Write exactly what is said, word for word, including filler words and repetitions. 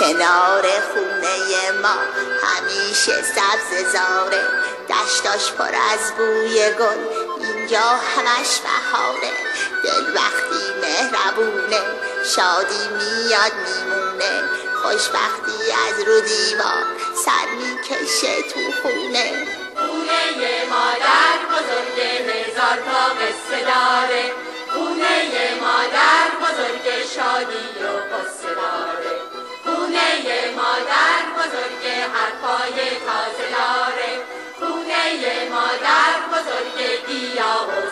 کنار خونه ما همیشه سبز زاره، دشتاش پر از بوی گل، اینجا همش بهاره. دل وقتی مهربونه شادی میاد میمونه، خوشبختی از رو دیوار سر میکشه تو خونه. خونه مادر بزرگ هزار تا قصه داره، خونه مادر بزرگ شادی و قصه داره، خونه مادر بزرگ حرفای تازه داره، خونه مادر بزرگ گیاه و